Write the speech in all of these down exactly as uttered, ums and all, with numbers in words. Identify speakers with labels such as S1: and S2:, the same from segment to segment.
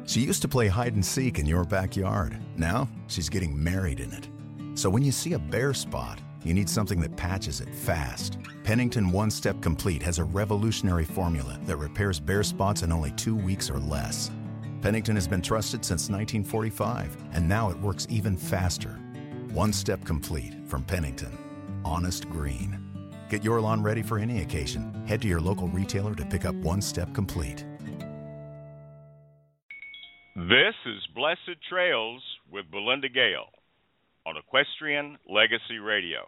S1: She used to play hide and seek in your backyard. Now, she's getting married in it. So when you see a bare spot, you need something that patches it fast. Pennington One Step Complete has a revolutionary formula that repairs bare spots in only two weeks or less. Pennington has been trusted since nineteen forty-five, and now it works even faster. One Step Complete from Pennington. Honest green. Get your lawn ready for any occasion. Head to your local retailer to pick up One Step Complete.
S2: This is Blessed Trails with Belinda Gale on Equestrian Legacy Radio.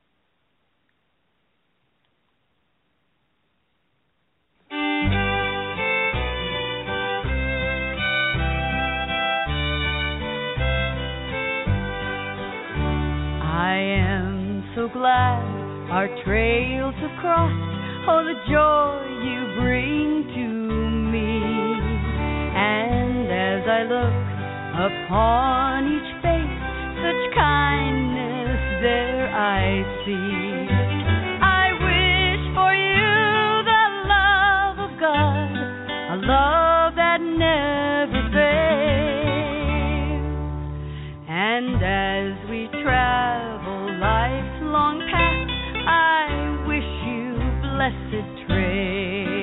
S3: I am so glad our trails have crossed. Oh, the joy you bring to me. And as I look upon each face, such kindness there I see. I wish for you the love of God, a love that never fails. And as we travel life's long path, I wish you blessed trails.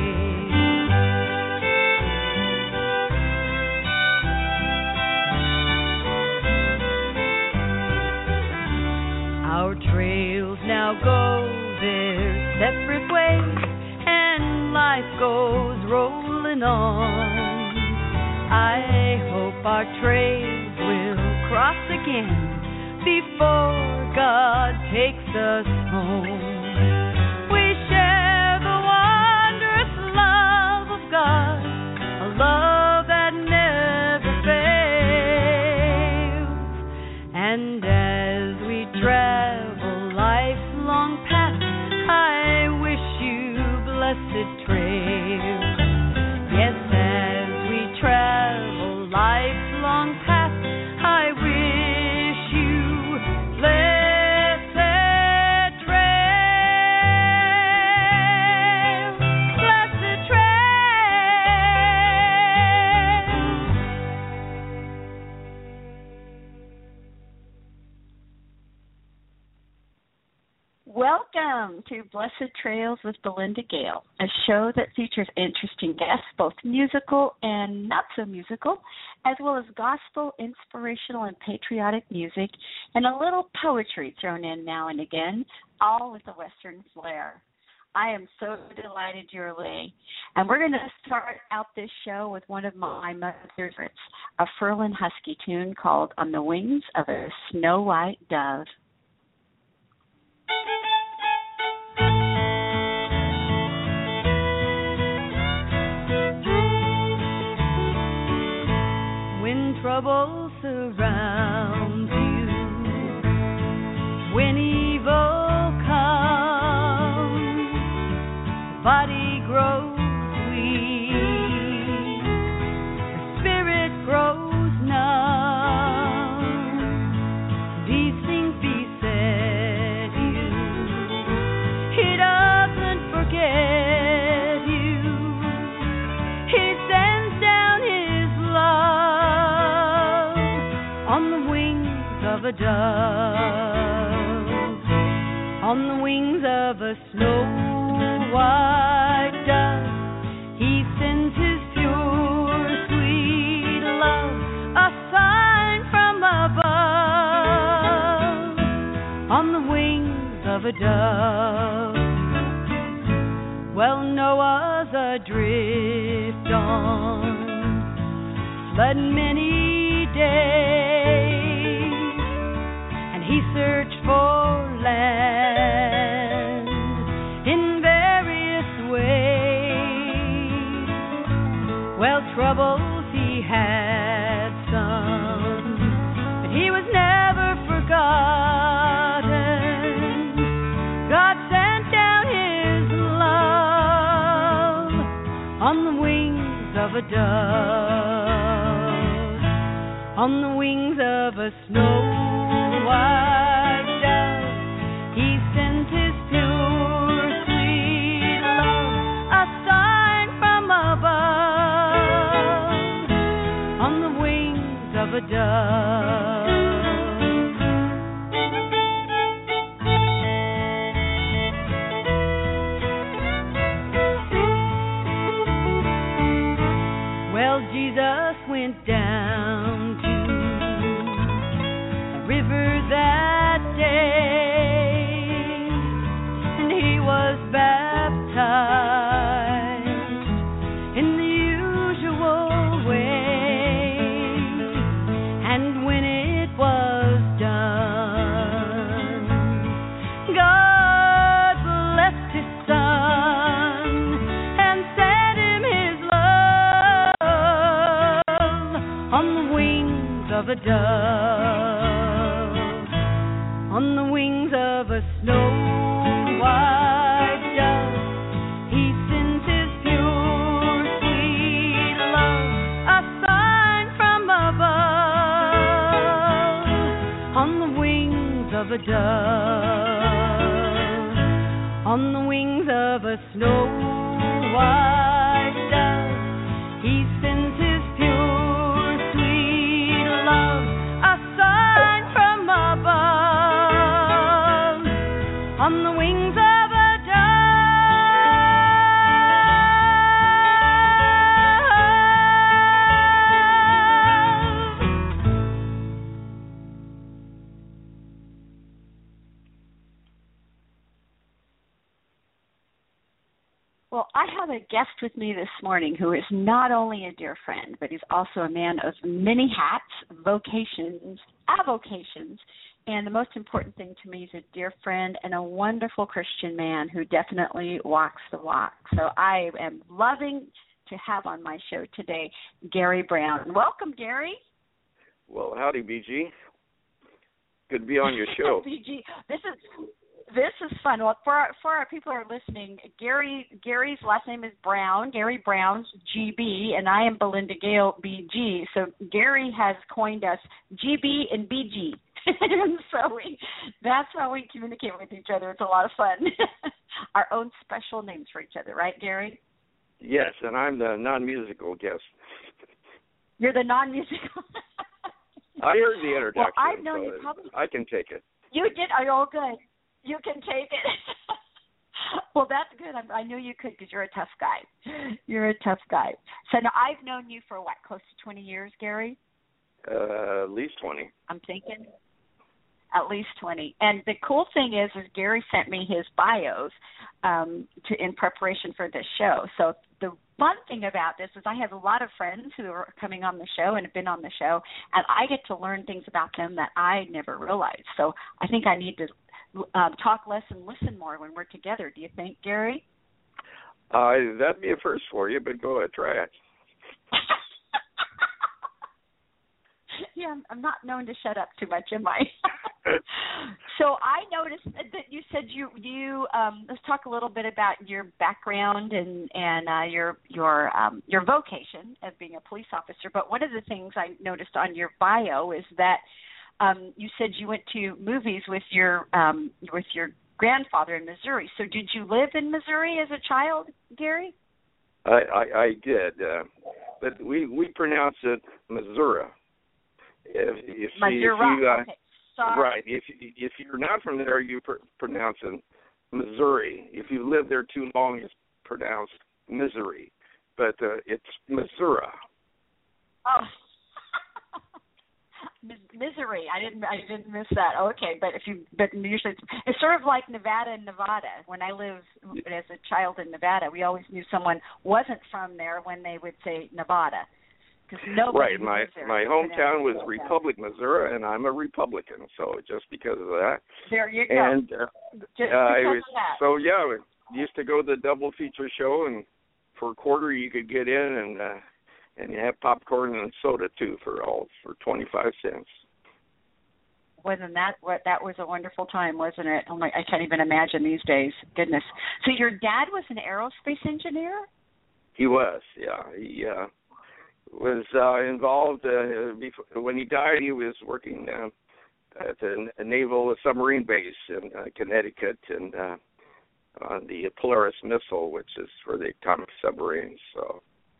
S3: Our trails now go their separate ways, and life goes rolling on. I hope our trails will cross again before God takes us home. We share the wondrous love of God, a love that never fails. And as we travel life's long path, I wish you blessed trails. Yes, as we travel life's long path, I wish you blessed trails. Blessed trails.
S4: Welcome to Blessed Trails with Belinda Gale, a show that features interesting guests, both musical and not so musical, as well as gospel, inspirational, and patriotic music, and a little poetry thrown in now and again, all with a Western flair. I am so delighted you're late. And we're going to start out this show with one of my mother's favorites, a Ferlin Husky tune called On the Wings of a Snow White Dove. When trouble surrounds you, when evil comes, the body grows weak, the spirit grows numb. These things beset you, He doesn't forget you. He sends down His love on the wings of a dove, on the wings of a snow white dove. He sends His pure, sweet love, a sign from above, on the wings of a dove. Well, Noah's adrift on flood many days, and he searched for land in various ways. Well, troubles he had some, but he was never forgotten. God sent down His love on the wings of a dove, on the wings of a snow white dove. He sent His pure, sweet love, a sign from above,
S3: a dove. Well, Jesus went down to the river that day, and he was baptized in the usual way. And when it was done, God blessed his son and sent him his love on the wings of a dove, on the wings of a snow white dove. He sends his pure, sweet love, a sign from above, on the wings of a dove, on the wings of a snow white dove. He sends his pure, sweet love, a sign from above, on the wings of a
S4: Well, I have a guest with me this morning who is not only a dear friend, but he's also a man of many hats, vocations, avocations, and the most important thing to me is a dear friend and a wonderful Christian man who definitely walks the walk. So I am loving to have on my show today Gary Brown. Welcome, Gary.
S5: Well, howdy, B G. Good to be on your show.
S4: B G, this is this is fun. Well, for our, for our people who are listening, Gary Gary's last name is Brown. Gary Brown's G B, and I am Belinda Gale, B G. So Gary has coined us G B and B G. And so we, that's how we communicate with each other. It's a lot of fun. Our own special names for each other, right, Gary?
S5: Yes, and I'm the non-musical guest.
S4: You're the non-musical.
S5: I heard the introduction.
S4: Well, I've known
S5: so
S4: you probably.
S5: I can take it.
S4: You did. Are you all good? You can take it. Well, that's good. I, I knew you could because you're a tough guy. You're a tough guy. So now I've known you for what, close to twenty years, Gary?
S5: Uh, at least twenty.
S4: I'm thinking at least twenty. And the cool thing is, is Gary sent me his bios um, to in preparation for this show. So the fun thing about this is I have a lot of friends who are coming on the show and have been on the show, and I get to learn things about them that I never realized. So I think I need to um, talk less and listen more when we're together. Do you think, Gary?
S5: Uh, that'd be a first for you, but go ahead, try it.
S4: Yeah, I'm, I'm not known to shut up too much, am I? So I noticed that you said you you um, let's talk a little bit about your background and and uh, your your um, your vocation as being a police officer. But one of the things I noticed on your bio is that um, you said you went to movies with your um, with your grandfather in Missouri. So did you live in Missouri as a child, Gary?
S5: I I, I did, uh, but we we pronounce it Missouri. If, if,
S4: Missouri.
S5: if you, uh,
S4: Okay. Sorry.
S5: Right. If if you're not from there, you pr- pronounce it Missouri. If you live there too long, it's pronounced misery. But uh, it's Missouri.
S4: Oh, misery. I didn't. I didn't miss that. Okay, but if you, but usually it's, it's sort of like Nevada and Nevada. When I lived as a child in Nevada, we always knew someone wasn't from there when they would say Nevada.
S5: Right, my my hometown was Republic, Missouri, and I'm a Republican, so just because of that.
S4: There you go.
S5: And uh,
S4: just
S5: uh, I was,
S4: of that.
S5: so yeah, we used to go to the double feature show, and for a quarter you could get in, and uh, and you have popcorn and soda too for all for twenty-five cents.
S4: Wasn't that what? That was a wonderful time, wasn't it? Oh my, I can't even imagine these days. Goodness. So your dad was an aerospace engineer?
S5: He was, yeah. He uh, was uh, involved uh, before, when he died. He was working uh, at a naval submarine base in uh, Connecticut, and uh, on the Polaris missile, which is for the atomic submarines. So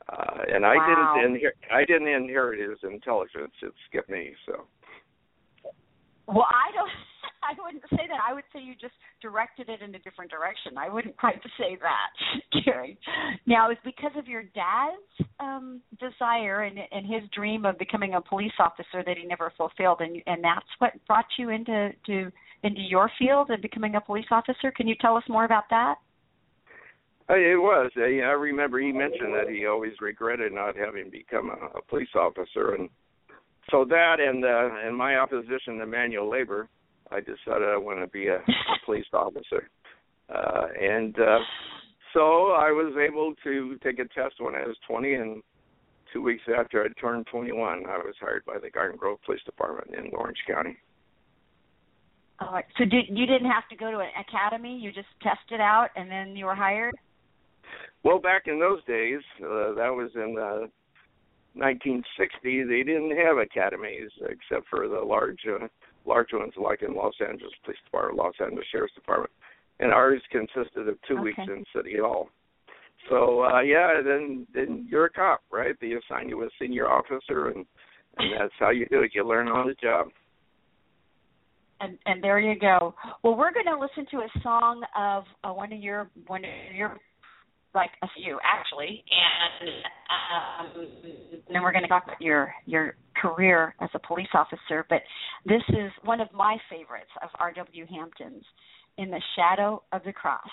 S5: Uh, and I
S4: Wow.
S5: didn't inherit. I didn't inherit his intelligence. It skipped me. So.
S4: Well, I don't. I wouldn't say that. I would say you just directed it in a different direction. I wouldn't quite say that, Gary. Now, it's because of your dad's um, desire and, and his dream of becoming a police officer that he never fulfilled, and and that's what brought you into to into your field and becoming a police officer. Can you tell us more about that?
S5: Uh, It was. Uh, yeah, I remember he mentioned that he always regretted not having become a, a police officer, and so that and uh, and my opposition to manual labor, I decided I want to be a, a police officer, uh, and uh, so I was able to take a test when I was twenty, and two weeks after I turned twenty-one, I was hired by the Garden Grove Police Department in Orange County.
S4: All right. So did, you didn't have to go to an academy? You just tested out, and then you were hired?
S5: Well, back in those days, uh, that was in uh, nineteen sixty, they didn't have academies except for the large uh, large ones like in Los Angeles Police Department, Los Angeles Sheriff's Department. And ours consisted of two
S4: Okay.
S5: weeks in City Hall. So, uh, yeah, then then you're a cop, right? They assign you a senior officer, and, and that's how you do it. You learn on the job.
S4: And, and there you go. Well, we're going to listen to a song of uh, one of your one of your like a few actually, and, um, and then we're going to talk about your your career as a police officer. But this is one of my favorites of R W Hampton's, "In the Shadow of the Cross."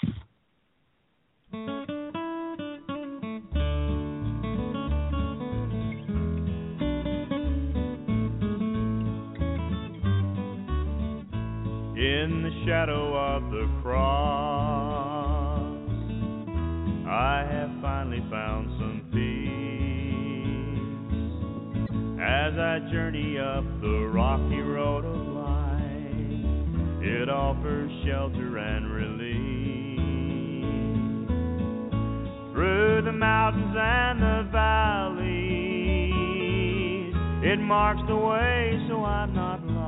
S6: In the shadow of the cross, I have finally found some peace. As I journey up the rocky road of life, it offers shelter and relief. Through the mountains and the valleys, it marks the way so I'm not lost.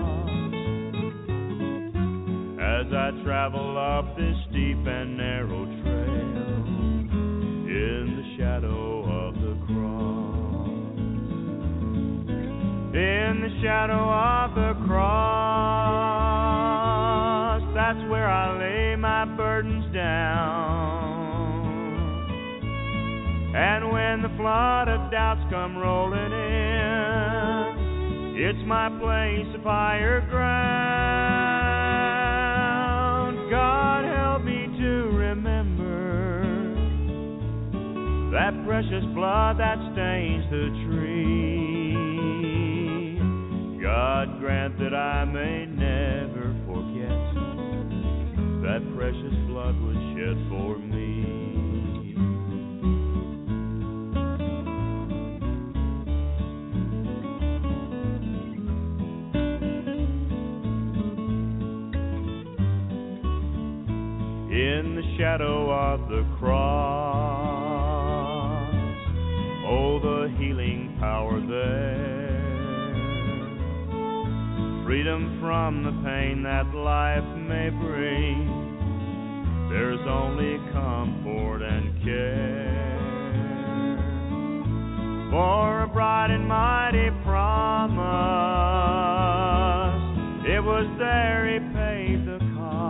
S6: As I travel up this steep and narrow trail in the shadow of the cross, in the shadow of the cross, that's where I lay my burdens down. And when the flood of doubts come rolling in, it's my place of higher ground. God help me to remember that precious blood that stains the tree. God grant that I may never forget that precious blood was shed for me. In the shadow of the cross, oh, the healing power there, freedom from the pain that life may bring, there's only comfort and care. For a bright and mighty promise, it was there he paid the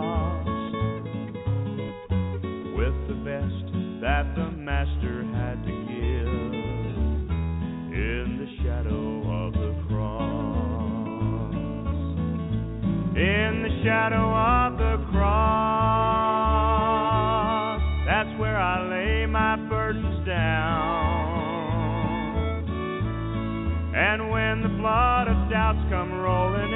S6: that the Master had to give. In the shadow of the cross, in the shadow of the cross, that's where I lay my burdens down. And when the flood of doubts come rolling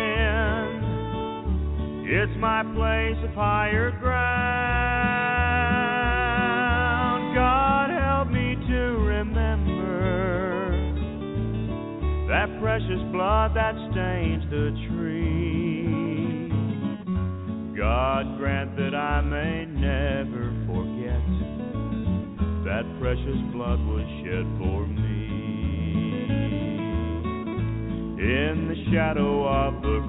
S6: in, it's my place of higher ground. God help me to remember that precious blood that stains the tree. God grant that I may never forget that precious blood was shed for me. In the shadow of the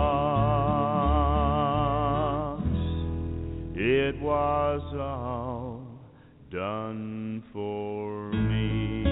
S6: cross, it was all done for me.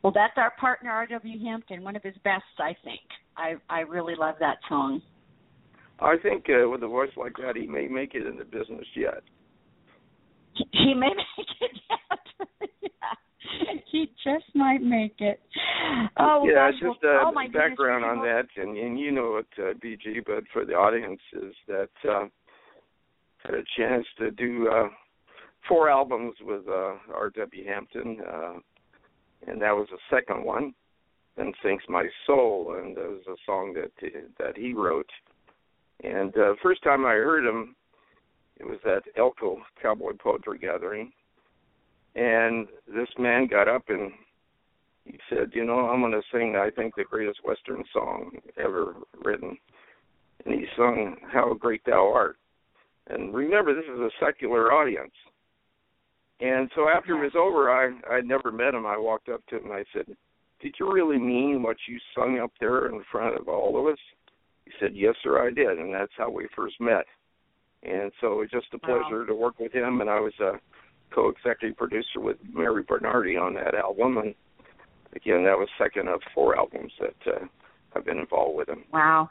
S4: Well, that's our partner, R W. Hampton, one of his best, I think. I I really love that song.
S5: I think uh, with a voice like that, he may make it in the business yet.
S4: He, he may make it yet. Yeah. He just might make it. Oh,
S5: yeah,
S4: gosh,
S5: just
S4: well,
S5: uh,
S4: oh my
S5: background
S4: goodness,
S5: on that, and, and you know it, uh, B G, but for the audience is that uh, had a chance to do uh, four albums with uh, R W. Hampton, uh, and that was the second one. Then Sinks My Soul, and it was a song that that he wrote. And uh, first time I heard him, it was at Elko Cowboy Poetry Gathering, and this man got up and he said, you know, I'm going to sing, I think, the greatest Western song ever written. And he sung How Great Thou Art. And remember, this is a secular audience. And so after it was over, I I'd never met him. I walked up to him and I said, did you really mean what you sung up there in front of all of us? He said, yes, sir, I did. And that's how we first met. And so it was just a pleasure wow. to work with him. And I was a co-executive producer with Mary Bernardi on that album. And again, that was second of four albums that uh, I've been involved with him.
S4: Wow.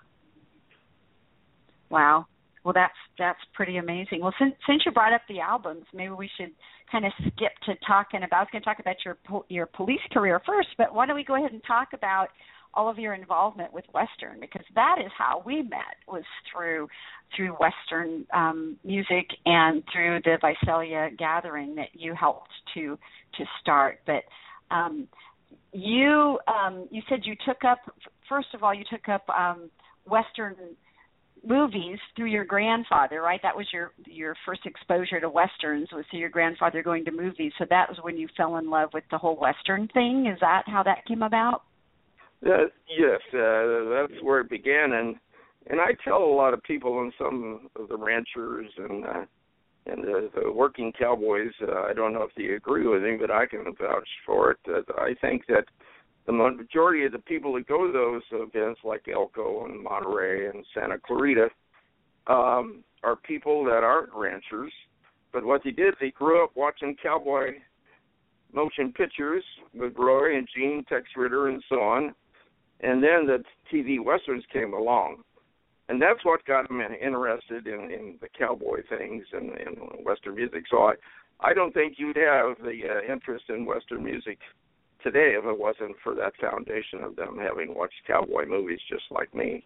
S4: Wow. Well, that's that's pretty amazing. Well, since since you brought up the albums, maybe we should kind of skip to talking about. I was going to talk about your your police career first, but why don't we go ahead and talk about all of your involvement with Western, because that is how we met, was through through Western um, music and through the Visalia gathering that you helped to to start. But um, you um, you said you took up, first of all, you took up um, Western movies through your grandfather, right? That was your your first exposure to Westerns, was through your grandfather going to movies. So that was when you fell in love with the whole Western thing. Is that how that came about?
S5: Uh, yes, uh, that's where it began. And and I tell a lot of people, and some of the ranchers and uh, and the, the working cowboys, uh, I don't know if they agree with me, but I can vouch for it. That I think that the majority of the people that go to those events, like Elko and Monterey and Santa Clarita, um, are people that aren't ranchers. But what they did, they grew up watching cowboy motion pictures with Roy and Gene, Tex Ritter, and so on. And then the T V Westerns came along. And that's what got them interested in, in the cowboy things and, and Western music. So I, I don't think you'd have the uh, interest in Western music today if it wasn't for that foundation of them having watched cowboy movies just like me.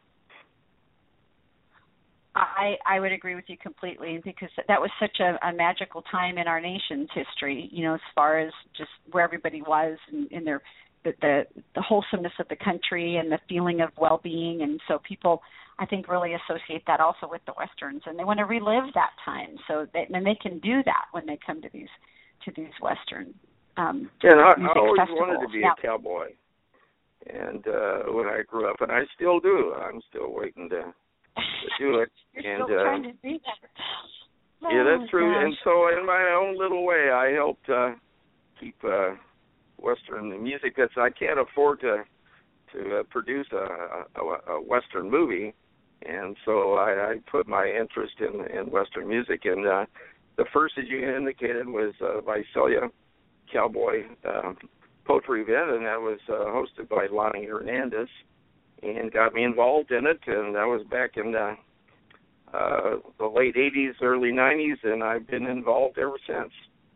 S4: I, I would agree with you completely, because that was such a, a magical time in our nation's history, you know, as far as just where everybody was and in their the, the the wholesomeness of the country and the feeling of well-being. And so people, I think, really associate that also with the Westerns, and they want to relive that time. So that, and they can do that when they come to these to these Western Um,
S5: and I, I always
S4: festivals.
S5: wanted to be
S4: yeah.
S5: a cowboy, and uh, when I grew up, and I still do. I'm still waiting to, to do it.
S4: You're
S5: and,
S4: still
S5: uh,
S4: trying to do that. Oh,
S5: yeah, that's true.
S4: gosh.
S5: And so, in my own little way, I helped uh, keep uh, Western music. Because I can't afford to to uh, produce a, a, a Western movie, and so I, I put my interest in, in Western music. And uh, the first, as you indicated, was uh, Visalia Cowboy uh, Poetry event, and that was uh, hosted by Lonnie Hernandez, and got me involved in it. And that was back in the, uh, the late eighties, early nineties, and I've been involved ever since.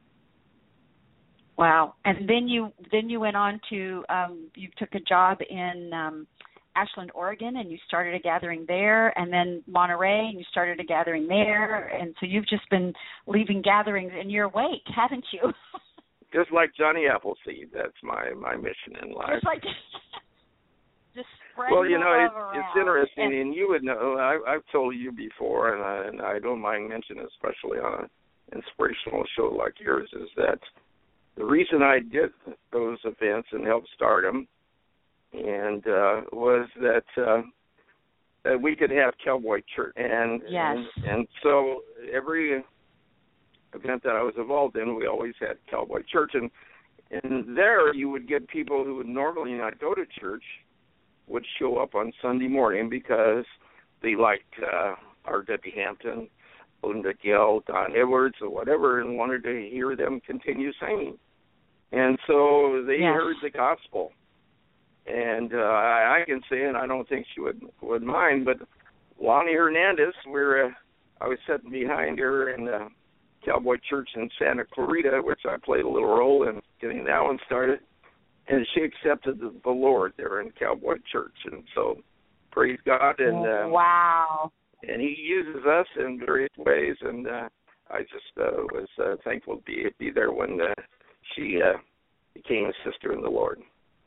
S4: Wow! And then you then you went on to um, you took a job in um, Ashland, Oregon, and you started a gathering there, and then Monterey, and you started a gathering there, and so you've just been leaving gatherings in your wake, haven't you?
S5: Just like Johnny Appleseed, that's my, my mission in life.
S4: Just like just spread
S5: well, you know,
S4: the
S5: it,
S4: love
S5: it's
S4: around.
S5: interesting,
S4: and,
S5: and you would know. I, I've told you before, and I, and I don't mind mentioning, especially on an inspirational show like yours, is that the reason I did those events and helped start them, and uh, was that uh, that we could have cowboy church, and
S4: yes.
S5: and, and so every event that I was involved in, we always had cowboy church, and and there you would get people who would normally not go to church would show up on Sunday morning because they liked uh, R W. Hampton, Belinda Gale, Don Edwards, or whatever, and wanted to hear them continue singing. And so they
S4: yes.
S5: heard the gospel. And uh, I, I can say, and I don't think she would would mind, but Lonnie Hernandez, where uh, I was sitting behind her in the Cowboy Church in Santa Clarita, which I played a little role in getting that one started, and she accepted the, the Lord there in Cowboy Church. And so, praise God. And uh,
S4: wow.
S5: And He uses us in various ways, and uh, I just uh, was uh, thankful to be, be there when uh, she uh, became a sister in the Lord.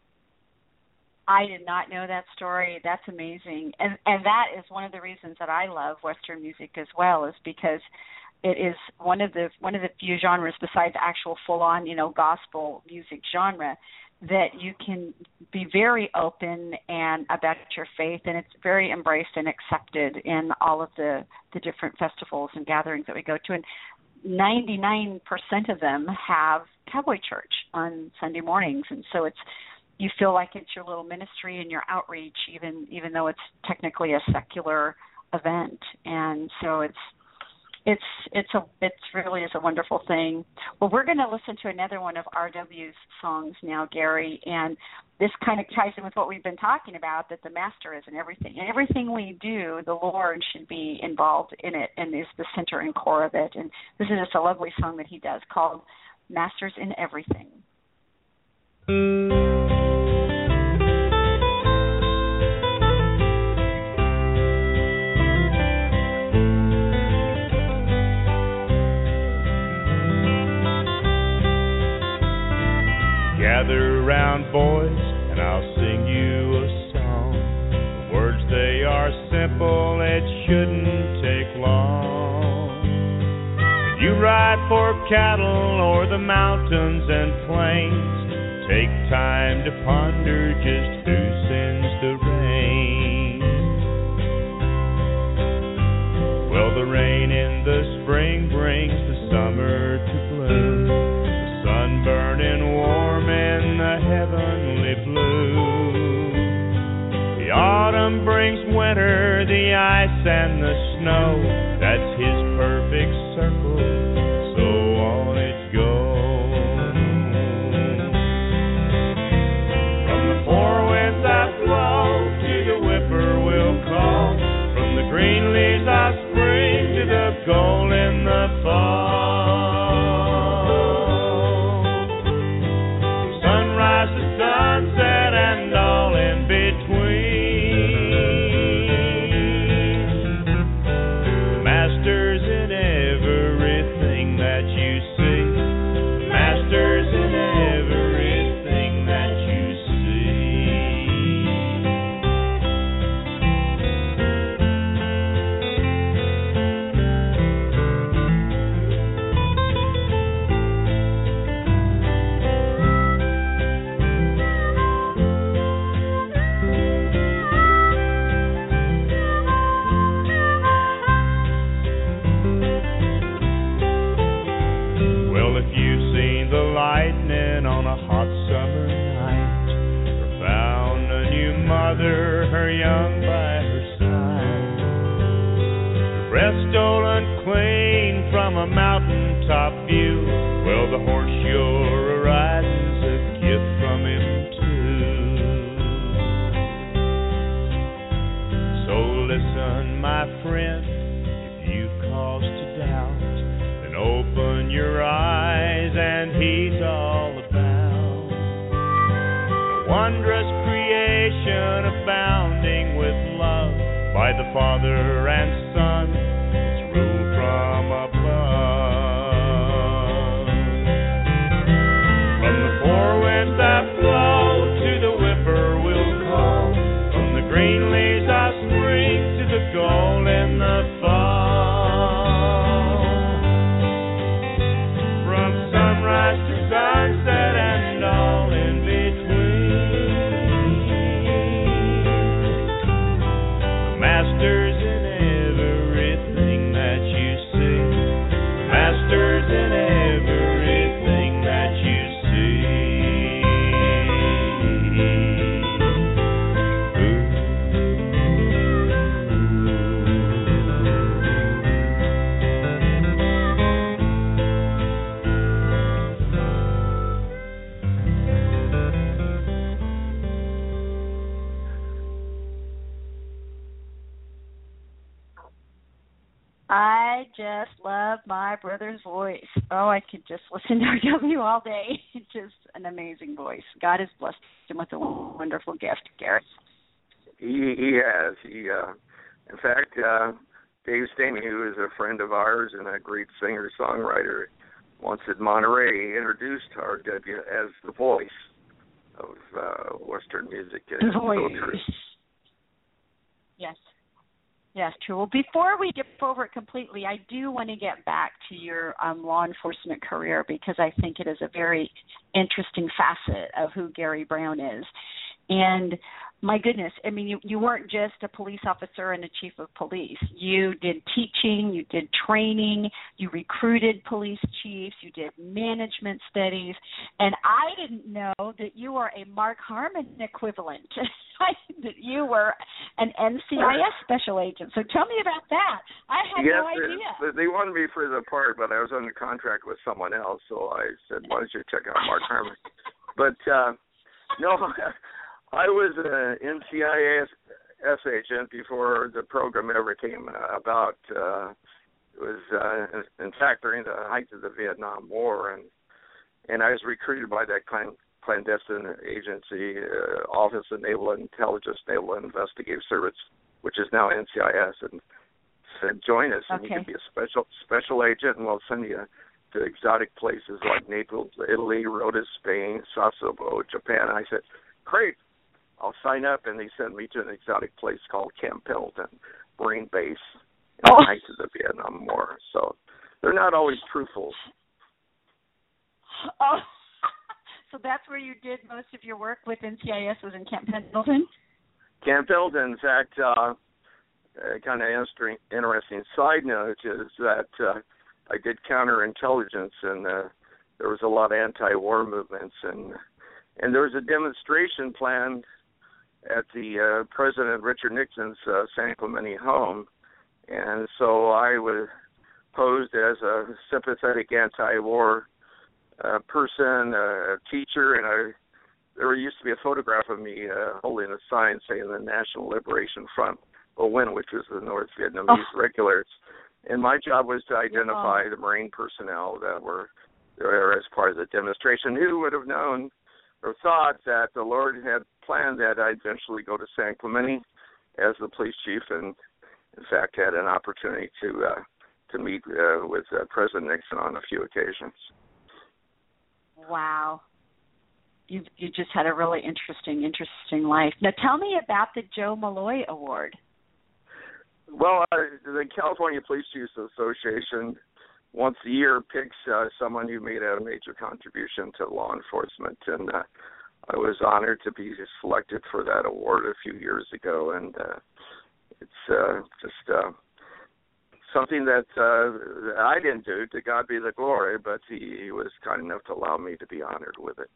S4: I did not know that story. That's amazing. And and that is one of the reasons that I love Western music as well, is because it is one of the one of the few genres besides actual full on, you know, gospel music genre that you can be very open and about your faith, and it's very embraced and accepted in all of the, the different festivals and gatherings that we go to. And ninety-nine percent of them have Cowboy Church on Sunday mornings, and so it's you feel like it's your little ministry and your outreach, even even though it's technically a secular event. And so it's it's it's a it's really is a wonderful thing. Well, we're going to listen to another one of R W's songs now, Gary, and this kind of ties in with what we've been talking about, that the Master is in everything. And everything we do, the Lord should be involved in it and is the center and core of it. And this is just a lovely song that he does called Masters in Everything.
S6: Gather round, boys, and I'll sing you a song. The words, they are simple, it shouldn't take long. When you ride for cattle o'er the mountains and plains, take time to ponder just who sends the rain. Well, the rain in the spring brings the summer to bloom, the sun burning warm in the heavenly blue. The autumn brings winter, the ice and the snow. That's his perfect circle, so on it goes. From the four winds I blow to the whippoorwill call, from the green leaves I spring to the gold in the fall. Sunset and all in between. Masters in everything that you see. Masters in everything that you her young by her side. Her breath stolen clean from a mountaintop view. Well, the horse you're riding's a gift from him too. So listen, my friend, if you cause to doubt, then open your eyes and he's all about. The wondrous creation abounding with love by the Father and Son, it's ruled from above. From the four winds that blow to the whippoorwill call, from the green leaves I spring to the gold in the fall. From sunrise to sunset and all in between. Masters in everything.
S4: I just love my brother's voice. Oh, I could just listen to R W all day. Just an amazing voice. God has blessed him with a wonderful gift, Gary.
S5: He, he has. He, uh, in fact, uh, Dave Stamey, who is a friend of ours and a great singer-songwriter, once at Monterey, introduced R W as the voice of uh, Western music and culture.
S4: Yes. Yes, true. Well, before we dip over it completely, I do want to get back to your um, law enforcement career because I think it is a very interesting facet of who Gary Brown is. And my goodness, I mean, you, you weren't just a police officer and a chief of police. You did teaching, you did training, you recruited police chiefs, you did management studies, and I didn't know that you were a Mark Harmon equivalent, that you were an N C I S special agent. So tell me about that. I had
S5: yes,
S4: no idea.
S5: They wanted me for the part, but I was under contract with someone else, so I said, why don't you check out Mark Harmon? But, uh, no, I was an N C I S agent before the program ever came about. Uh, it was, uh, in fact, during the height of the Vietnam War, and and I was recruited by that clan- clandestine agency, uh, Office of Naval Intelligence, Naval Investigative Service, which is now N C I S, and said, join us, and
S4: okay.
S5: you can be a special special agent, and we'll send you to exotic places like Naples, Italy, Rhodes, Spain, Sasebo, Japan. And I said, great. I'll sign up, and they sent me to an exotic place called Camp Pendleton, Marine Base, in
S4: oh.
S5: the height of the Vietnam War. So they're not always truthful.
S4: Oh, so that's where you did most of your work with N C I S was in Camp Pendleton?
S5: Camp Pendleton, in fact, uh, uh, kind of interesting, interesting side note is that uh, I did counterintelligence, and uh, there was a lot of anti-war movements, and and there was a demonstration planned at the uh, President Richard Nixon's uh, San Clemente home, and so I was posed as a sympathetic anti-war uh, person, a teacher, and I, there used to be a photograph of me uh, holding a sign saying the National Liberation Front will win, which was the North Vietnamese oh. regulars. And my job was to identify yeah. the Marine personnel that were there as part of the demonstration. Who would have known or thought that the Lord had planned that I'd eventually go to San Clemente as the police chief, and in fact had an opportunity to uh, to meet uh, with uh, President Nixon on a few occasions.
S4: Wow. You you just had a really interesting, interesting life. Now tell me about the Joe Malloy Award.
S5: Well, uh, the California Police Chiefs Association once a year picks uh, someone who made a major contribution to law enforcement, and uh, I was honored to be selected for that award a few years ago, and uh, it's uh, just uh, something that uh, I didn't do, to God be the glory, but he, he was kind enough to allow me to be honored with it.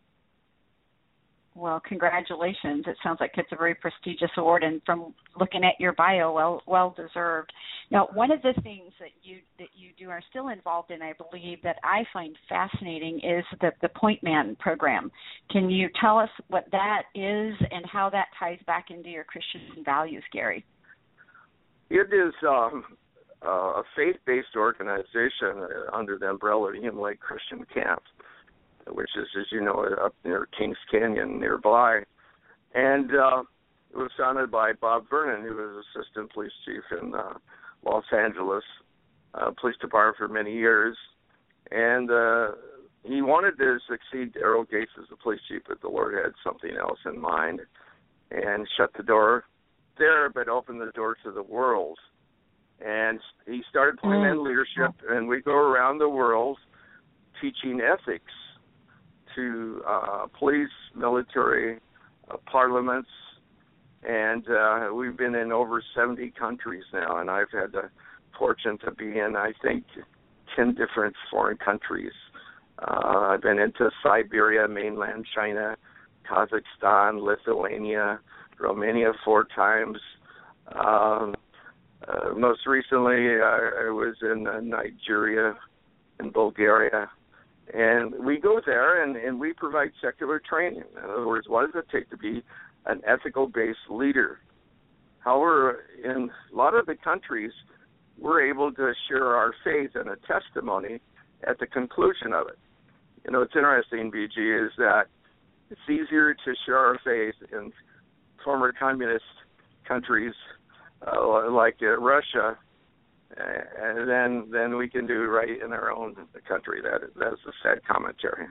S4: Well, congratulations. It sounds like it's a very prestigious award, and from looking at your bio, well well deserved. Now, one of the things that you that you do are still involved in, I believe, that I find fascinating is the, the Point Man program. Can you tell us what that is and how that ties back into your Christian values, Gary?
S5: It is um, uh, a faith-based organization under the umbrella of Hume Lake Christian Camp, which is, as you know, up near Kings Canyon nearby. And uh, it was founded by Bob Vernon, who was assistant police chief in uh, Los Angeles uh, Police Department for many years. And uh, he wanted to succeed Daryl Gates as the police chief, but the Lord had something else in mind and shut the door there, but opened the door to the world. And he started Point Man Leadership, and we go around the world teaching ethics to uh, police, military, uh, parliaments, and uh, we've been in over seventy countries now, and I've had the fortune to be in, I think, ten different foreign countries. Uh, I've been into Siberia, mainland China, Kazakhstan, Lithuania, Romania four times. Um, uh, most recently, I, I was in uh, Nigeria and Bulgaria. And we go there, and, and we provide secular training. In other words, what does it take to be an ethical-based leader? However, in a lot of the countries, we're able to share our faith and a testimony at the conclusion of it. You know, it's interesting, B G, is that it's easier to share our faith in former communist countries uh, like uh, Russia, uh, than than we can do right in our own country. That that's a sad commentary.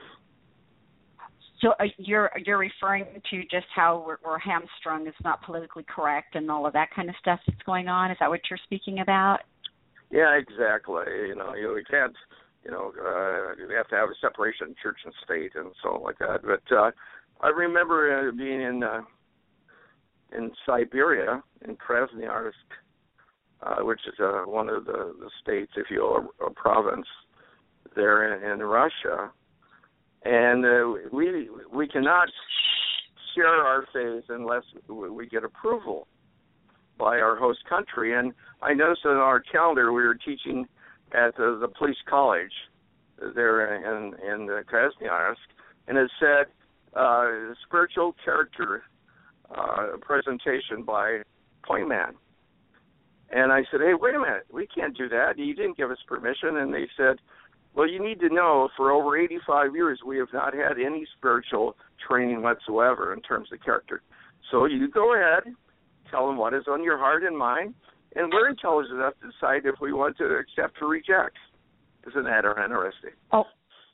S4: So uh, you're you're referring to just how we're, we're hamstrung, it's not politically correct, and all of that kind of stuff that's going on. Is that what you're speaking about?
S5: Yeah, exactly. You know, you, we can't. You know, uh, we have to have a separation of church and state and so on like that. But uh, I remember uh, being in uh, in Siberia, in Krasnoyarsk, uh, which is uh, one of the, the states, if you will, a, a province there in, in Russia. And uh, we we cannot share our faith unless we get approval by our host country. And I noticed in our calendar we were teaching at the, the police college there in, in Krasnoyarsk, and it said uh, spiritual character uh, presentation by Point Man. And I said, hey, wait a minute, we can't do that. You didn't give us permission. And they said, well, you need to know for over eighty-five years we have not had any spiritual training whatsoever in terms of character. So you go ahead, tell them what is on your heart and mind, and we're intelligent enough to decide if we want to accept or reject. Isn't that interesting?
S4: Oh,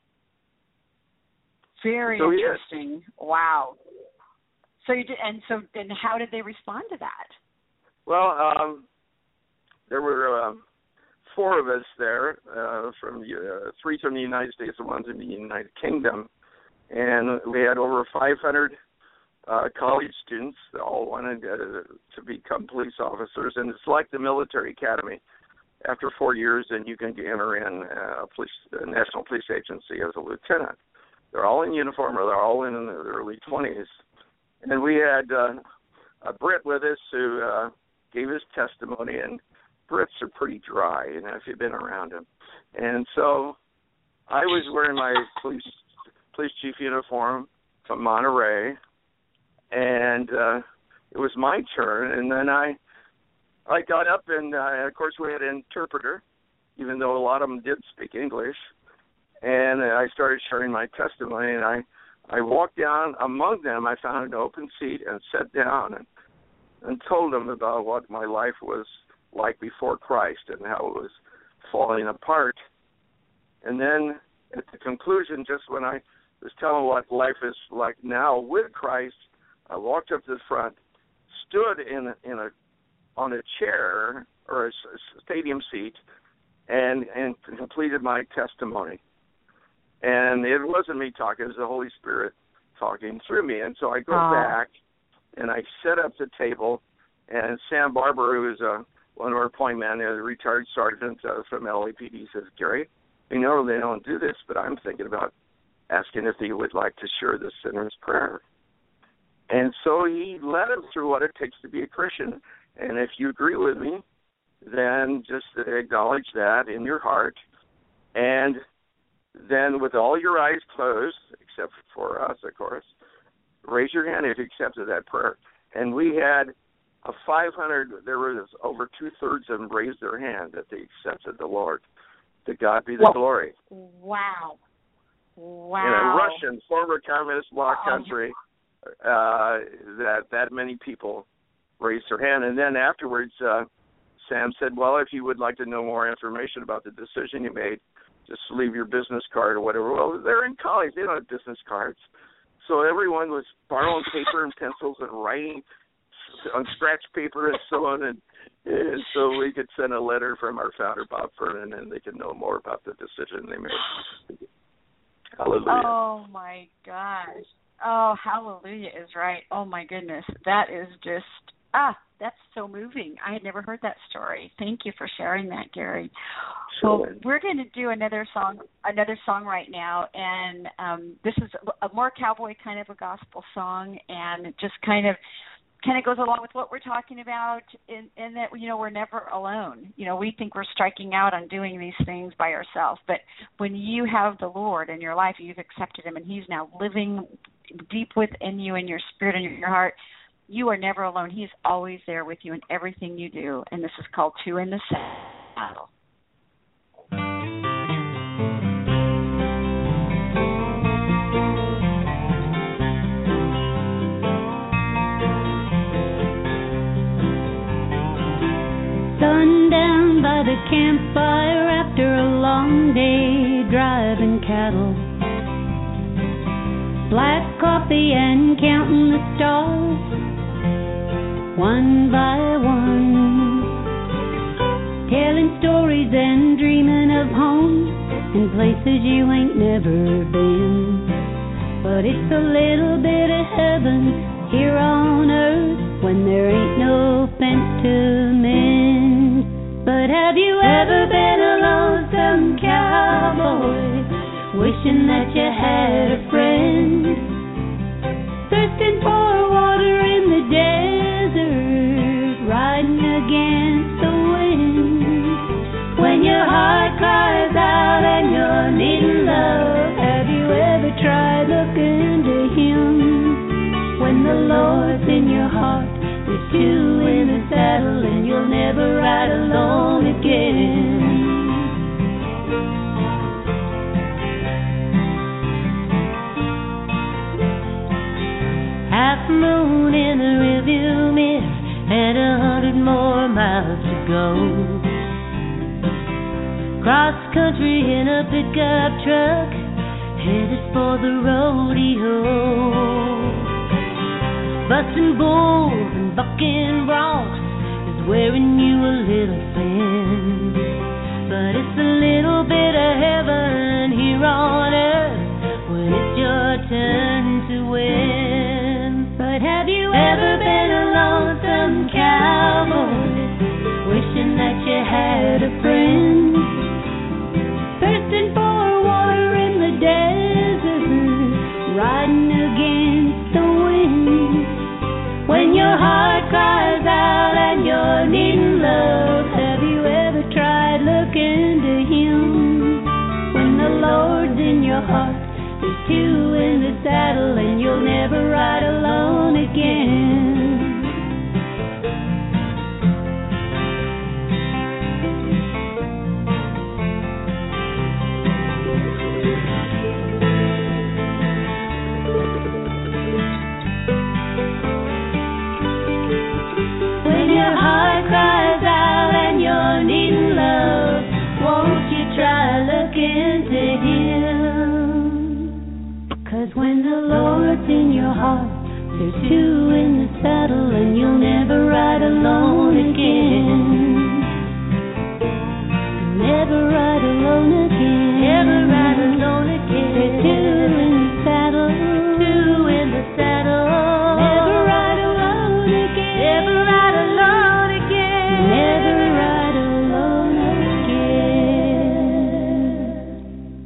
S4: very
S5: so,
S4: interesting.
S5: Yes.
S4: Wow. So you did, and so then how did they respond to that?
S5: Well, um, there were um, four of us there, uh, from uh, three from the United States and one from the United Kingdom, and we had over five hundred uh, college students that all wanted uh, to become police officers, and it's like the military academy. After four years, then you can enter in a police, a national police agency as a lieutenant. They're all in uniform, or they're all in their early twenties. And we had uh, a Brit with us who uh, gave his testimony, and Brits are pretty dry, you know, if you've been around them. And so I was wearing my police police chief uniform from Monterey, and uh, it was my turn. And then I I got up, and uh, of course we had an interpreter, even though a lot of them did speak English. And I started sharing my testimony, and I, I walked down among them. I found an open seat and sat down and, and told them about what my life was like before Christ and how it was falling apart. And then at the conclusion, just when I was telling what life is like now with Christ, I walked up to the front, stood in in a on a chair or a stadium seat, and and completed my testimony. And it wasn't me talking; it was the Holy Spirit talking through me. And so I go
S4: oh.
S5: back, and I set up the table, and Sam Barber, who is a one of our point men, a retired sergeant uh, from L A P D, says, Gary, you know they don't do this, but I'm thinking about asking if he would like to share the sinner's prayer. And so he led him through what it takes to be a Christian. And if you agree with me, then just acknowledge that in your heart. And then with all your eyes closed, except for us, of course, raise your hand if you accepted that prayer. And we had a five hundred, there was over two-thirds of them raised their hand that they accepted the Lord. To God be the
S4: well,
S5: glory.
S4: Wow. Wow.
S5: In a Russian, former communist bloc
S4: oh.
S5: country, uh, that that many people raised their hand. And then afterwards, uh, Sam said, well, if you would like to know more information about the decision you made, just leave your business card or whatever. Well, they're in college. They don't have business cards. So everyone was borrowing paper and pencils and writing on scratch paper and so on. And, and so we could send a letter from our founder, Bob Fernan, and they could know more about the decision they made. Hallelujah.
S4: Oh, my gosh. Oh, hallelujah is right. Oh, my goodness. That is just, ah, that's so moving. I had never heard that story. Thank you for sharing that, Gary.
S5: Sure.
S4: Well, we're going to do another song, another song right now, and um, this is a more cowboy kind of a gospel song, and it just kind of kind of goes along with what we're talking about in, in that, you know, we're never alone. You know, we think we're striking out on doing these things by ourselves, but when you have the Lord in your life, you've accepted him, and he's now living deep within you in your spirit and your heart, you are never alone. He's always there with you in everything you do. And this is called Two in the Saddle.
S3: Sundown by the campfire after a long day driving cattle. Black coffee and counting the stars, one by one. Telling stories and dreaming of home and places you ain't never been. But it's a little bit of heaven here on earth when there ain't no fence to mend. But have you ever been a lonesome cowboy, wishing that you had a friend, thirsting for water in the desert, riding against the wind? When your heart cries out and you're needing love, have you ever tried looking to Him? When the Lord's in your heart, there's two in the saddle and you'll never ride alone again. Half moon in the rearview mirror and a hundred more miles to go. Cross country in a pickup truck, headed for the rodeo. Busting bulls and bucking broncs is wearing you a little thin. But it's a little bit of heaven here on earth when it's your turn to win. But have you ever been a lonesome cowboy, wishing that you had a friend, thirsting for water in the desert, riding against the wind? When your heart cries out and you're needing love, have you ever tried looking to Him? When the Lord's in your heart, there's two in the saddle and you'll never ride alone again. Cries out and you're needing love, won't you try looking to Him? 'Cause when the Lord's in your heart, there's two in the saddle and you'll never ride alone again. Never ride alone again. Never ride alone again. There's two in the saddle, two in the saddle. Never ride alone again. Never ride alone again. Never ride alone again.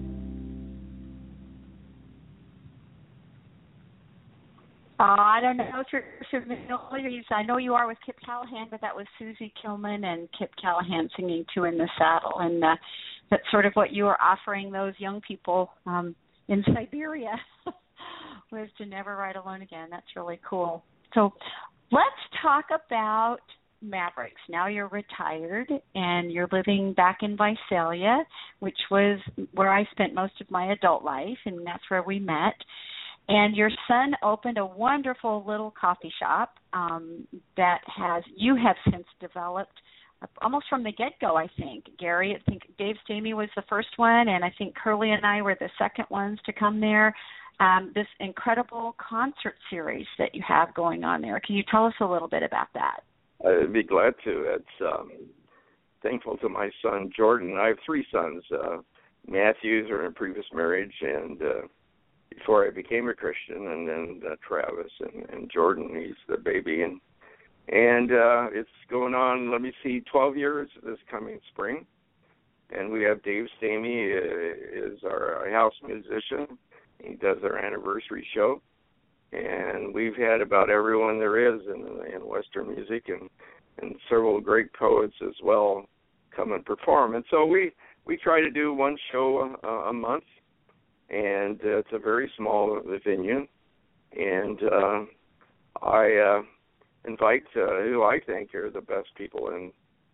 S4: Uh, I don't know if you're familiar. I know you are with Kip Callahan, but that was Susie Kilman and Kip Callahan singing Two in the Saddle. And uh, that's sort of what you are offering those young people um, in Siberia was to never ride alone again. That's really cool. So let's talk about Mavericks. Now you're retired and you're living back in Visalia, which was where I spent most of my adult life, and that's where we met. And your son opened a wonderful little coffee shop um, that has you have since developed almost from the get-go, I think. Gary, I think Dave Stamey was the first one, and I think Curly and I were the second ones to come there. Um, this incredible concert series that you have going on there. Can you tell us a little bit about that?
S5: I'd be glad to. It's um, thankful to my son, Jordan. I have three sons. Uh, Matthews are in a previous marriage, and uh, before I became a Christian, and then uh, Travis and, and Jordan, he's the baby. And and uh, it's going on, let me see, twelve years this coming spring. And we have Dave Stamey uh, is our house musician. He does our anniversary show. And we've had about everyone there is in, in Western music, and, and several great poets as well come and perform. And so we, we try to do one show a, a month, and uh, it's a very small venue. And uh, I uh, invite uh, who I think are the best people in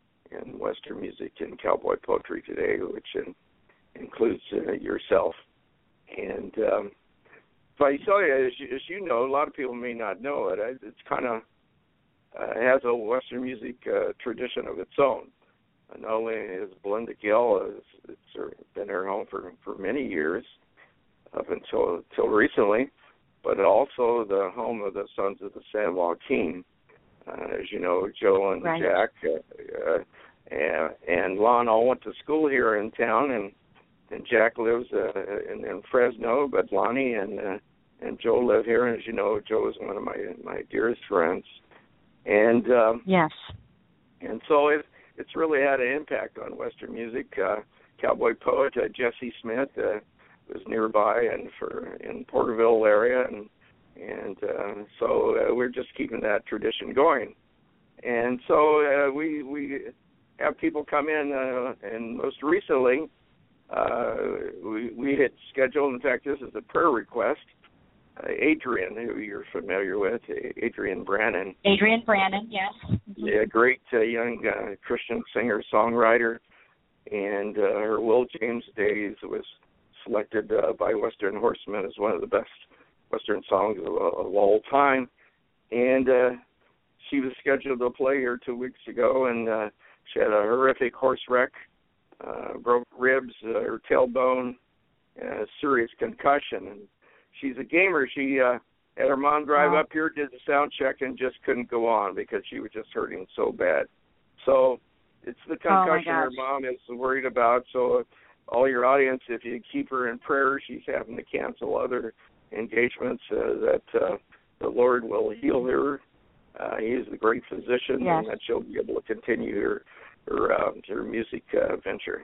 S5: in Western music and cowboy poetry today, which in, includes uh, yourself. And um, Visalia, as you, as you know, a lot of people may not know it. It's kind of uh, has a Western music uh, tradition of its own. And not only is Belinda Gale, it's, it's been her home for, for many years, up until, until recently, but also the home of the Sons of the San Joaquin. Uh, as you know, Joe and
S4: right.
S5: Jack uh, uh, and, and Lon all went to school here in town, and, and Jack lives uh, in, in Fresno, but Lonnie and uh, and Joe live here. And as you know, Joe is one of my my dearest friends. And um,
S4: yes,
S5: and so it it's really had an impact on Western music. Uh, cowboy poet uh, Jesse Smith uh, was nearby and for in Porterville area, and and uh, so uh, we're just keeping that tradition going. And so uh, we we have people come in, uh, and most recently uh, we we had scheduled. In fact, this is a prayer request. Uh, Adrian, who you're familiar with, Adrian Brannon.
S4: Adrian Brannon, yes. Mm-hmm.
S5: Yeah, great uh, young uh, Christian singer-songwriter. And uh, her Will James Days was selected uh, by Western Horsemen as one of the best Western songs of, of all time. And uh, she was scheduled to play here two weeks ago, and uh, she had a horrific horse wreck, uh, broke ribs, uh, her tailbone, uh, serious concussion. And she's a gamer. She uh, had her mom drive
S4: wow.
S5: up here, did the sound check, and just couldn't go on because she was just hurting so bad. So it's the concussion
S4: oh
S5: her mom is worried about. So all your audience, if you keep her in prayer, she's having to cancel other engagements uh, that uh, the Lord will heal her. Uh, he is the great physician,
S4: yes.
S5: and that she'll be able to continue her her, uh, her music uh, venture.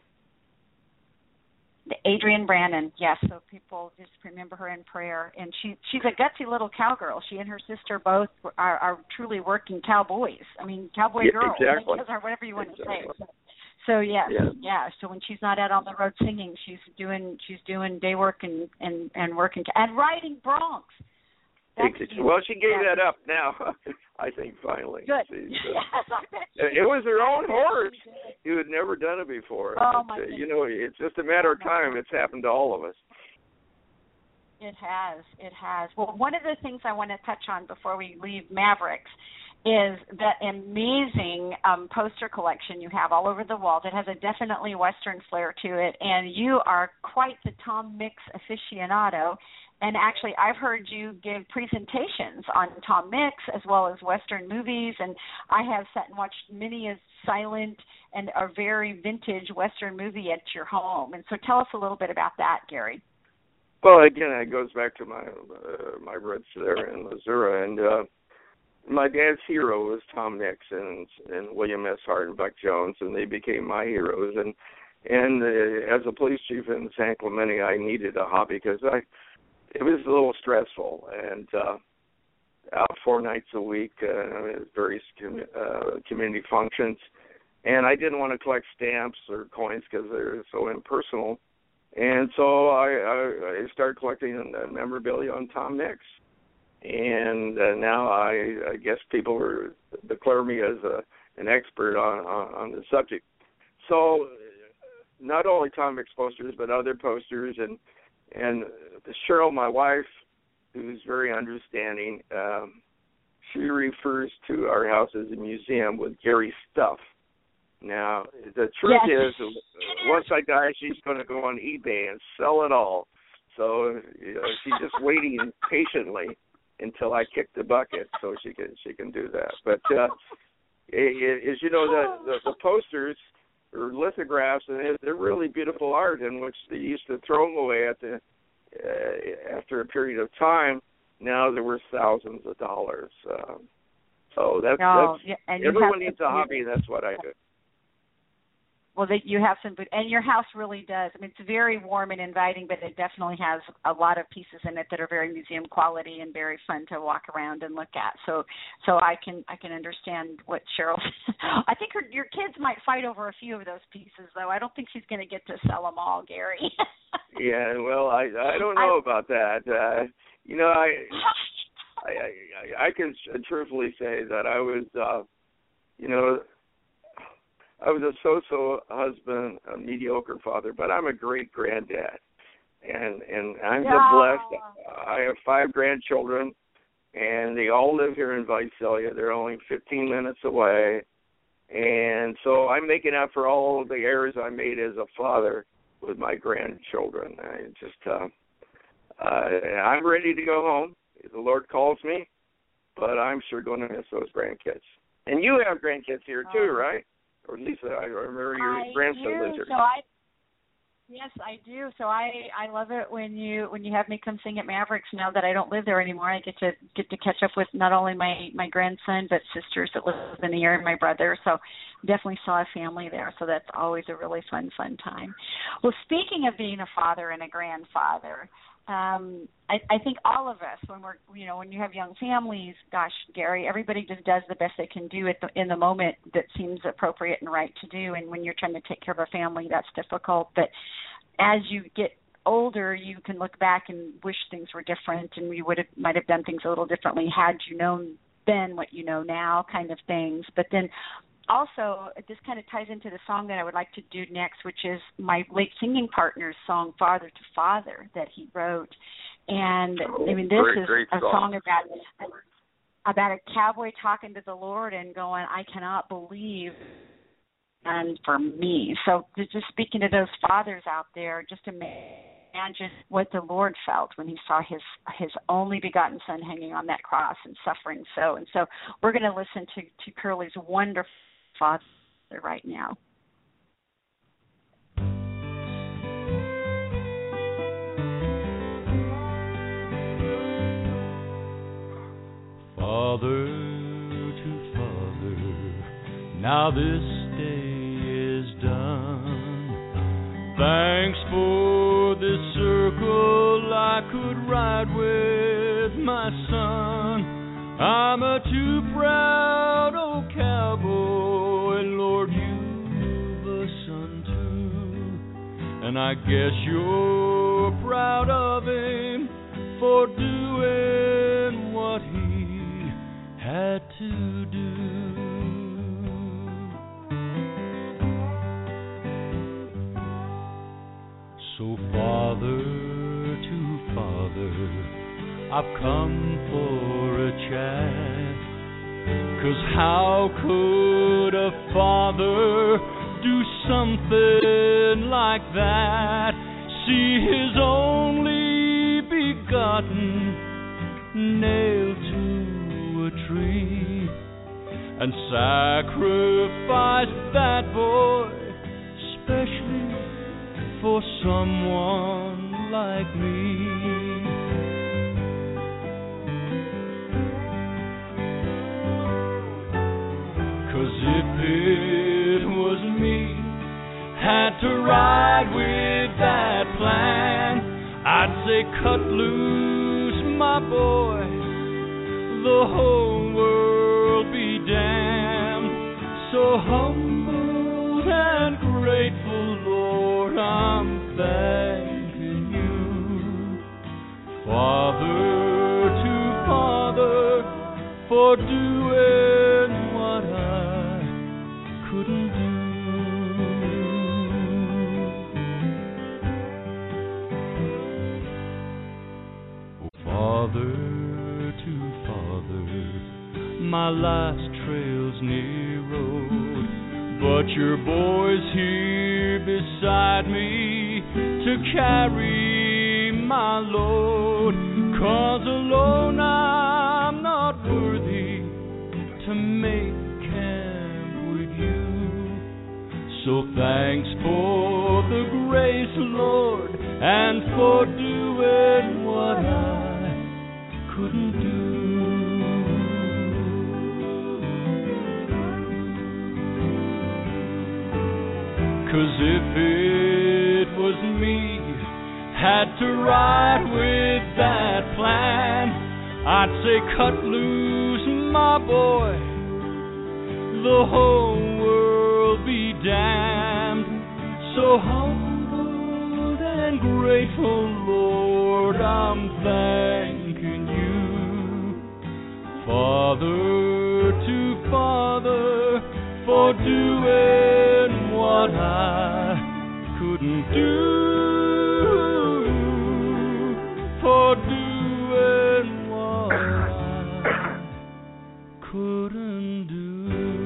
S4: Adrian Brannon, yes. So people just remember her in prayer, and she she's a gutsy little cowgirl. She and her sister both are, are truly working cowboys. I mean, cowboy
S5: yeah,
S4: girls,
S5: exactly.
S4: or whatever you want
S5: exactly.
S4: to say. So yes,
S5: yeah.
S4: yeah. So when she's not out on the road singing, she's doing she's doing day work and and and working and riding broncs.
S5: Exactly. Well, she gave that up now. I think finally.
S4: Good.
S5: She's,
S4: yes,
S5: uh,
S4: I bet she
S5: it was her own horse. You had never done it before.
S4: Oh
S5: but,
S4: my
S5: uh, you know, it's just a matter of time. It's happened to all of us.
S4: It has. It has. Well, one of the things I want to touch on before we leave Mavericks is that amazing um, poster collection you have all over the wall that has a definitely Western flair to it, and you are quite the Tom Mix aficionado. And actually, I've heard you give presentations on Tom Mix as well as Western movies, and I have sat and watched many a silent and a very vintage Western movie at your home. And so tell us a little bit about that, Gary.
S5: Well, again, it goes back to my uh, my roots there in Missouri, and uh, my dad's hero was Tom Mix and, and William S. Hart and Buck Jones, and they became my heroes. And and uh, as a police chief in San Clemente, I needed a hobby because I it was a little stressful, and uh, out four nights a week, uh, various com- uh, community functions, and I didn't want to collect stamps or coins because they're so impersonal. And so I, I, I started collecting uh, memorabilia on Tom Mix. And uh, now I, I guess people are, declare me as a, an expert on, on, on the subject. So not only Tom Mix posters, but other posters. And, and Cheryl, my wife, who's very understanding, um, she refers to our house as a museum with Gary stuff. Now, the truth
S4: yes.
S5: is, once I die, she's going to go on eBay and sell it all. So you know, she's just waiting patiently until I kick the bucket so she can she can do that. But uh, as you know, the, the, the posters or lithographs, and they're really beautiful art, in which they used to throw them away at the uh, after a period of time. Now they're worth thousands of dollars. Um, so that's,
S4: oh,
S5: that's
S4: yeah, and
S5: everyone needs a hobby. That's what I do.
S4: Well, that you have some, and your house really does. I mean, it's very warm and inviting, but it definitely has a lot of pieces in it that are very museum quality and very fun to walk around and look at. So, so I can I can understand what Cheryl. I think her, your kids might fight over a few of those pieces, though. I don't think she's going to get to sell them all, Gary.
S5: Yeah, well, I I don't know
S4: I,
S5: about that. Uh, you know, I I, I, I can truthfully say that I was, uh, you know, I was a so-so husband, a mediocre father, but I'm a great granddad. And and I'm
S4: yeah.
S5: so blessed. I have five grandchildren, and they all live here in Visalia. They're only fifteen minutes away. And so I'm making up for all of the errors I made as a father with my grandchildren. I just, uh, uh, I'm ready to go home. The Lord calls me, but I'm sure going to miss those grandkids. And you have grandkids here too,
S4: oh.
S5: right? Or Lisa, I remember your
S4: I
S5: grandson
S4: do.
S5: lives here.
S4: So I, yes, I do. So I, I love it when you when you have me come sing at Mavericks. Now that I don't live there anymore, I get to get to catch up with not only my, my grandson but sisters that live in the area, and my brother. So definitely saw a family there. So that's always a really fun, fun time. Well, speaking of being a father and a grandfather. Um, I, I think all of us, when we're, you know, when you have young families, gosh, Gary, everybody just does the best they can do at the, in the moment that seems appropriate and right to do. And when you're trying to take care of a family, that's difficult. But as you get older, you can look back and wish things were different, and we would have might have done things a little differently had you known then what you know now, kind of things. But then also, this kind of ties into the song that I would like to do next, which is my late singing partner's song, Father to Father, that he wrote. And,
S5: oh,
S4: I mean, this
S5: great,
S4: is
S5: great
S4: a
S5: song,
S4: song about, about a cowboy talking to the Lord and going, I cannot believe, and for me. So just speaking to those fathers out there, just imagine what the Lord felt when he saw his his only begotten son hanging on that cross and suffering so. And so we're going to listen to, to Curly's wonderful Father right now.
S6: Father to Father, now this day is done. Thanks for this circle I could ride with my son. I'm a too proud old cowboy, Lord, you've a son too. And I guess you're proud of him for doing what he had to do. So Father to Father, I've come for a chat, 'cause how could a father do something like that? See his only begotten nailed to a tree and sacrifice that boy, especially for someone like me. 'Cause if it was me, had to ride with that plan, I'd say cut loose, my boy, the whole world be damned. So humble and grateful, Lord, I'm thanking you. Father to Father, for doing what I couldn't do. Father to Father, my last trail's near road, but your boy's here beside me to carry my load. 'Cause alone I'm not worthy to make camp with you. So thanks for the grace, Lord, and for doing what I couldn't do. 'Cause if it was me, had to ride with that plan, I'd say cut loose, my boy, the whole world be damned. So humble and grateful, Lord, I'm thanking you.
S7: father to father, for doing what I couldn't do, for doing what I couldn't do.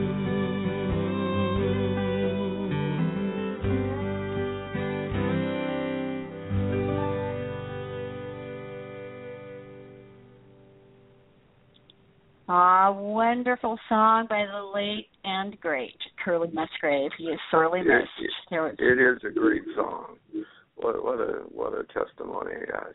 S4: A wonderful song by the late and great Curly Musgrave. He is sorely missed.
S5: It,
S4: There was...
S5: it is a great song. What, what a what a testimony, guys.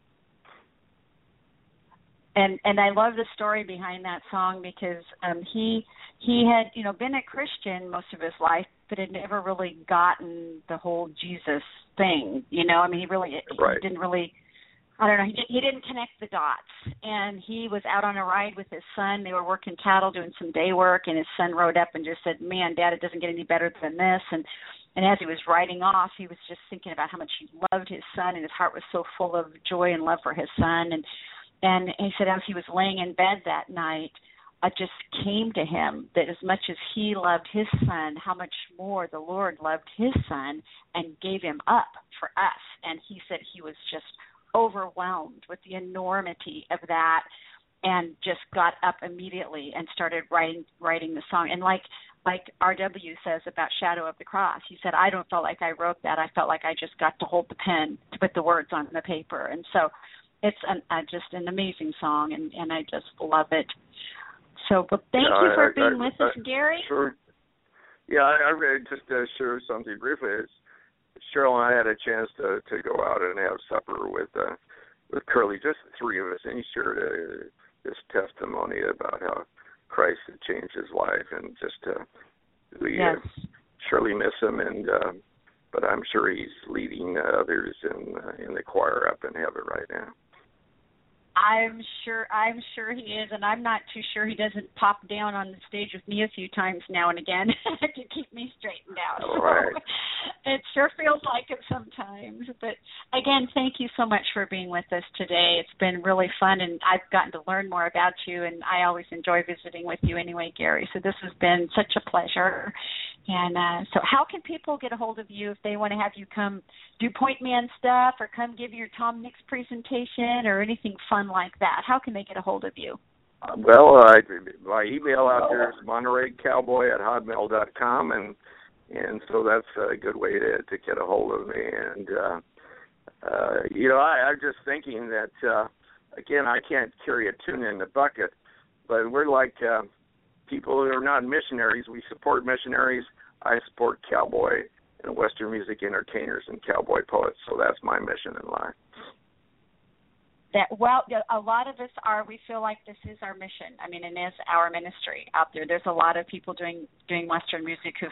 S4: And and I love the story behind that song because um, he he had you know been a Christian most of his life, but had never really gotten the whole Jesus thing. You know, I mean, he really
S5: right.
S4: he didn't really. I don't know, he, did, he didn't connect the dots, and he was out on a ride with his son. They were working cattle, doing some day work, and his son rode up and just said, man, Dad, it doesn't get any better than this, and and as he was riding off, he was just thinking about how much he loved his son, and his heart was so full of joy and love for his son, and and he said as he was laying in bed that night, it just came to him that as much as he loved his son, how much more the Lord loved his son and gave him up for us, and he said he was just overwhelmed with the enormity of that and just got up immediately and started writing writing the song. And like like R W says about Shadow of the Cross, he said, I don't feel like I wrote that. I felt like I just got to hold the pen to put the words on the paper. And so it's an, uh, just an amazing song, and, and I just love it. So but thank
S5: yeah,
S4: you for
S5: I,
S4: being
S5: I,
S4: with
S5: I,
S4: us, Gary.
S5: Sure. Yeah, I, I just uh, share something briefly. It's, Cheryl and I had a chance to, to go out and have supper with uh, with Curly, just the three of us, and he shared uh, this testimony about how Christ had changed his life, and just uh, we
S4: yes.
S5: uh, surely miss him, and uh, but I'm sure he's leading uh, others in uh, in the choir up in heaven right now.
S4: I'm sure I'm sure he is, and I'm not too sure he doesn't pop down on the stage with me a few times now and again to keep me straightened out.
S5: All right.
S4: It sure feels like it sometimes. But again, thank you so much for being with us today. It's been really fun, and I've gotten to learn more about you, and I always enjoy visiting with you anyway, Gary. So this has been such a pleasure. And uh, so how can people get a hold of you if they want to have you come do Point Man stuff or come give your Tom Mix presentation or anything fun like that? How can they get a hold of you?
S5: Uh, well, uh, my email out there is monterey cowboy at hotmail dot com, and and so that's a good way to, to get a hold of me. And, uh, uh, you know, I, I'm just thinking that, uh, again, I can't carry a tune in the bucket, but we're like uh, people who are not missionaries. We support missionaries. I support cowboy and Western music entertainers and cowboy poets, so that's my mission in life.
S4: That, well, a lot of us are, we feel like this is our mission. I mean, it is our ministry out there. There's a lot of people doing doing Western music who